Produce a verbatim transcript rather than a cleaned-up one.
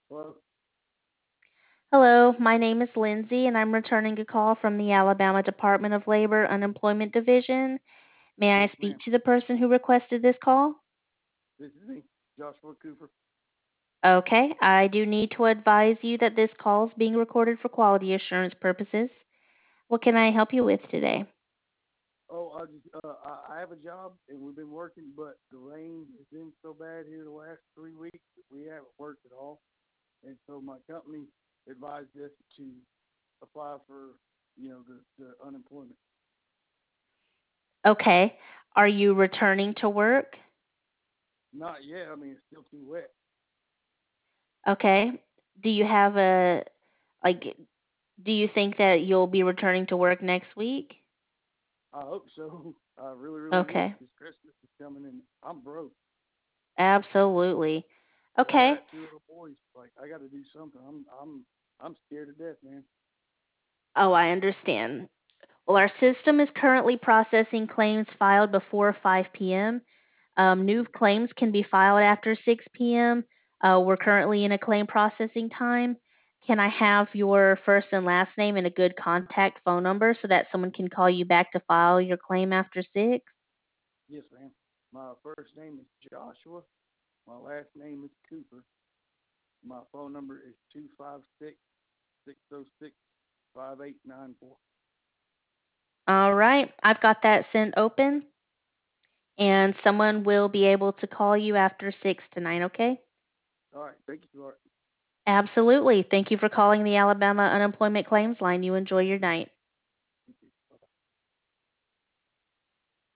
Well, Hello, my name is Lindsay, and I'm returning a call from the Alabama Department of Labor Unemployment Division. May I yes, speak ma'am. to the person who requested this call? This is me, Joshua Cooper. Okay, I do need to advise you that this call is being recorded for quality assurance purposes. What can I help you with today? Oh, I just uh, I, I have a job and we've been working, but the rain has been so bad here the last three weeks that we haven't worked at all. And so my company advised us to apply for, you know, the, the unemployment. Okay, are you returning to work? Not yet. I mean, it's still too wet. Okay, do you have a, like, do you think that you'll be returning to work next week? I hope so. I really, really do Okay, because Christmas is coming and I'm broke. absolutely. Yeah, I Okay. got two little boys. Like I got to do something. I'm I'm I'm scared to death, man. Oh, I understand. Well, our system is currently processing claims filed before five p m. Um, new claims can be filed after six p m. Uh, we're currently in a claim processing time. Can I have your first and last name and a good contact phone number so that someone can call you back to file your claim after six? Yes, ma'am. My first name is Joshua. My last name is Cooper. My phone number is two five six, six zero six, five eight nine four. All right, I've got that sent open, and someone will be able to call you after six tonight, okay? All right. Thank you, sweetheart. Absolutely. Thank you for calling the Alabama Unemployment Claims Line. You enjoy your night.